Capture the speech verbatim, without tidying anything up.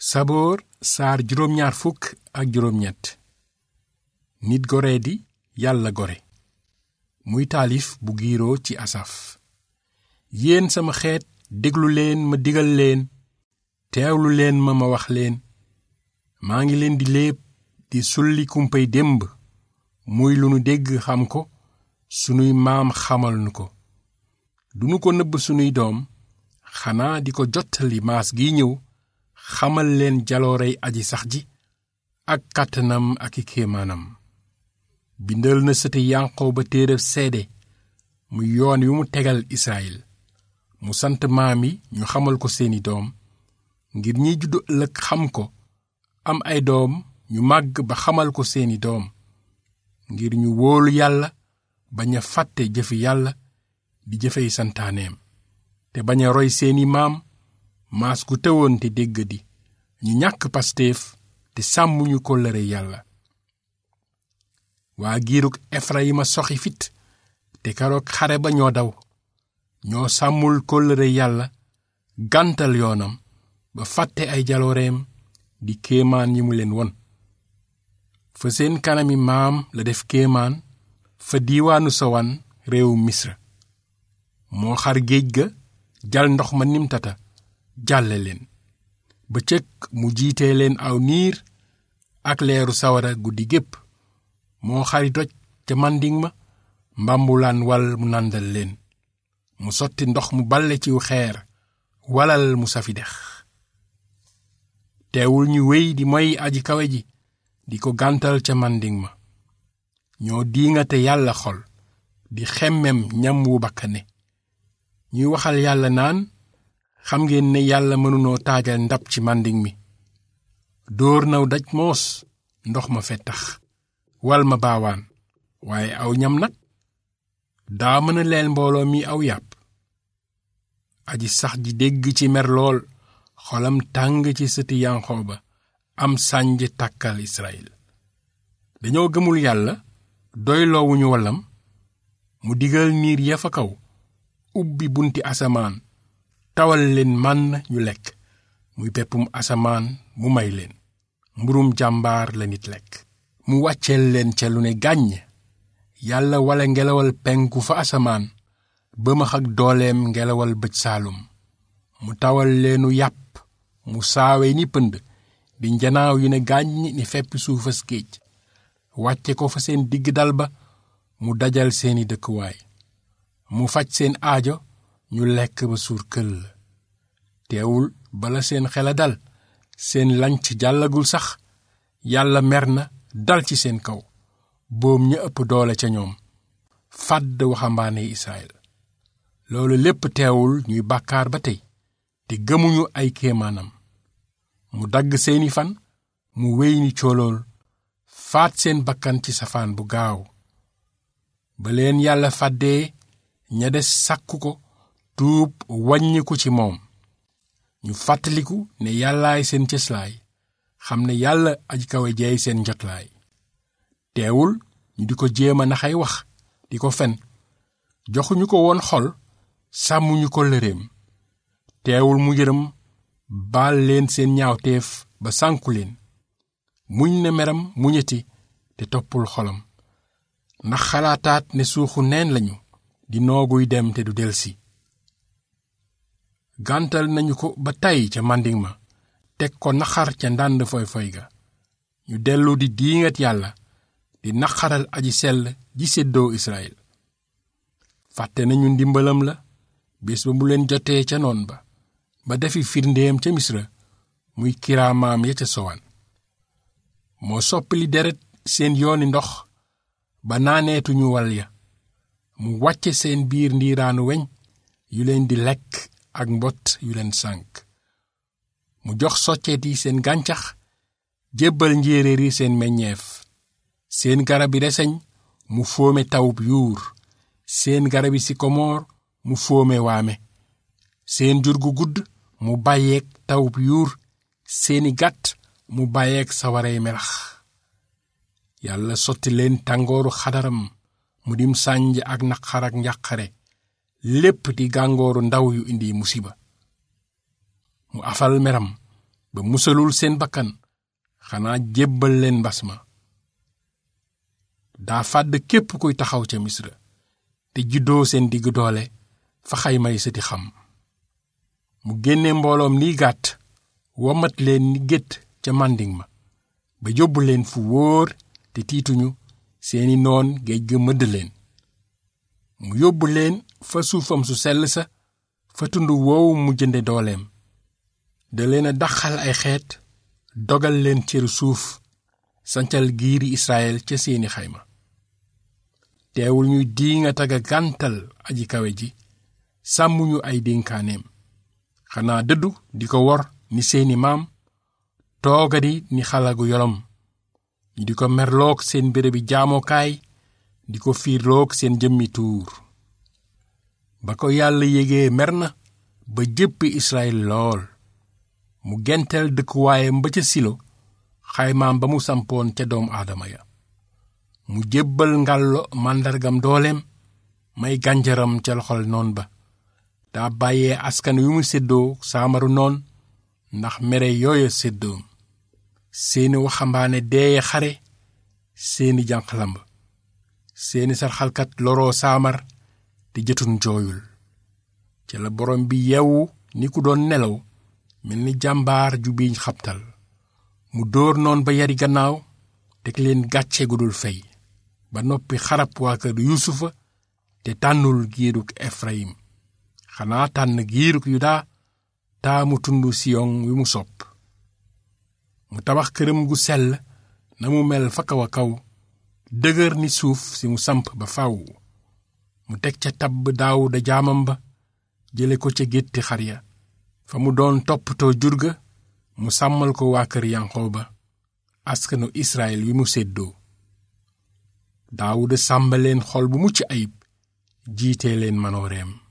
saboor saar juróom ñaar fukk ak juróom ñett. nit gore di yàlla gore. muy taalif bu giiroo ci asaf. yéen sama xeet déglu leen ma digal leen, teewlu leen ma ma wax leen. maa ngi leen di léeb di sulli kumpay démb, muy lu nu dégg xam ko, sunuy maam xamal nu ko. dunu ko nëbb sunuy doom, xanaa di ko jottali maas gi ñëw, xamal leen jaloorey aji sax ji ak kàttanam ak i kéemaanam. bindal na sëti Yanqooba ba téereb seede, muy yoon wi mu tegal Israyil. mu sant maam yi ñu xamal ko seeni doom, ngir ñiy juddu ëllëg xam ko, am ay doom ñu màgg ba xamal ko seeni doom, ngir ñu wóolu yàlla bañ a fàtte jëfi yàlla di jëfey santaaneem, te bañ a roy seeni maam, maas gu tëwoon te déggadi, ñu ñàkk pasteef te sàmmuñu kóllëre yàlla. waa giirug Efrayima soxi fit, te keroog xare ba ñoo daw, ñoo sàmmul kóllëre yàlla, gàntal yoonam ba fàtte ay jalooreem di kéemaan yi mu leen won. fa seen kanami maam la def kéemaan, fa diiwaanu sowan réewu Misra. moo xar géej ga, jal ndox ma nimtata, jàlle leen. bëccëg mu jiitee leen aw niir ak leeru sawara guddi gépp. moo xari doj ca manding ma, mbambulaan wal mu nàndal leen. mu sotti ndox mu balle ciw xeer, walal mu safi dex. teewul ñu wéy di moy aji kawe ji, di ko gàntal ca manding ma. ñoo diingate yàlla xol, di xemmem ñam wu bakkane. ñuy waxal yàlla naan, xam ngeen ne yàlla mënunoo taajal ndab ci manding mi. dóor naw daj moos, ndox ma fettax, wal ma baawaan, waaye aw ñam nag daa mën a leel mbooloo mi aw yàpp. aji sax ji dégg ci mer lool, xolam tàng ci sëti Yanqooba, am sànj tàkkal Israyil. dañoo gëmul yàlla, doyloowuñu wallam. mu digal niir ya fa kaw, ubbi bunti asamaan, tawal leen mànn ñu lekk, muy peppum asamaan mu may leen. mburum jàmbaar la nit lekk. mu wàcceel leen ca lu ne gàññ. yàlla wala ngelawal penku fa asamaan, ba max ak dooleem ngelawal bëj saalum. mu tawal leenu yàpp, mu saawe ni pënd, di njanaaw yu ne gàññ ni feppi suufas géej. wàcce ko fa seen digg dal ba, mu dajal seeni dëkkuwaay. mu faj seen aajo, ñu lekk ba suur këll. teewul bala seen xela dal, seen lanc jàllagul sax, yàlla mer na dal ci seen kaw, boom ña ëpp doole ca ñoom, fàdd waxambaane Israyil. loolu lépp teewul ñuy bàkkaar ba tey, te gëmuñu ay kéemaanam. mu dagg seeni fan, mu wéy ni coolool, faat seen bakkan ci safaan bu gaaw. ba leen yàlla fàddee, ña des sàkku ko, tuub wàññiku ci moom. ñu fàttaliku ne yàllaay seen cëslaay, xam ne yàlla aji kawe jeey seen njotlaay. teewul ñu di ko jéema naxay wax, di ko fen. joxuñu ko woon xol, sàmmuñu ko lëreem. teewul mu yërëm, baal leen seen ñaawteef ba sànku leen. muñ na meram muñeti, te toppul xolam. ndax xalaataat ne suuxu neen lañu, di nooguy dem te du delsi. gàntal nañu ko ba tey ca manding ma, teg ko naxar ca ndànd foy foy ga. ñu dellu di diingat yàlla, di naxaral aji sell ji séddoo Israyil. fàtte nañu ndimbalam la, bés ba mu leen jotee ca noon ba, ba defi firndeem ca Misra, muy kiraamaam ya ca sowan. moo soppali deret seen yooni ndox, ba naaneetuñu wal ya. mu wàcce seen biir ndiiraanu weñ, yu leen di lekk ak mbott yu leen sànk. mu jox soccet yi seen gàncax, jébbal njéeréer yi seen meññeef. seen garabi reseñ mu fóome tawub yuur, seen garabi sikomoor mu fóome waame. seen jur gu gudd mu bàyyeek tawub yuur, seeni gàtt mu bàyyeek sawarey melax. yàlla sotti leen tàngooru xadaram, mu dim sànj ak naqar ak njàqare, lépp di gàngooru ndaw yu indi musiba. mu afal meram, ba musalul seen bakkan xanaa jébbal leen mbas ma. daa fàdd képp kuy taxaw ca Misra te juddoo seen digg doole fa xaymay sëti xam. mu génne mbooloom ni gàtt womat leen ni gétt ca màndiŋ ma ba yóbbu leen fu wóor te tiituñu seeni noon géej ga mëdd leen. mu yóbbu leen fa suufam su sell sa fa tund woowu mu jënde dooleem. da leen a daxal ay xeet dogal leen cëru suuf sancal giiri Israyel ca seeni xayma. teewul ñuy diinga taga gàntal aji kawe ji sàmmuñu ay dénkaaneem xanaa dëddu di ko wor ni seeni maam toogadi ni xalagu yolom ñu di ko merloog seen bérébi jaamokaay di ko fiirloog seen jëmmi tuur. ba ko yàlla yégee mer na ba jéppi Israyel lool mu gentel dëkkuwaayam ba ca Silo xaymaam ba mu sampoon ca doom aadama ya. mu jébbal ngàllo màndargam dooleem may gànjaram ca loxol noon ba. daa bàyyee askan wi mu séddoo saamaru noon ndax mere yooya séddoom. seeni waxambaane deeye xare seeni jànqlamb seeni sarxalkat loroo saamar te jëtun jooyul. ca la borom bi yeewu ni ku doon nelaw mel ni jàmbaar ju biiñ xabtal. mu dóor noon ba yari gannaaw teg leen gàcce gu dul fey ba noppi xarab waa kër Yuusufa te tànnul giiruk Efrayim xanaa tànn giiruk Yuda taamu tundu Siyon wi mu sopp. mu tabax këram gu sell na mu mel fa kaw a kaw dëgër ni suuf si mu samp ba faw. mu teg ca tabb Daawuda jaamam ba jële ko ca gétti xar ya fa mu doon toppatoo jur ga mu sàmmal ko waa kër Yanqooba askanu Israyel wi mu séddoo. Daawuda sàmbaleen xol bu mucc ayib jiitee leen manooreem.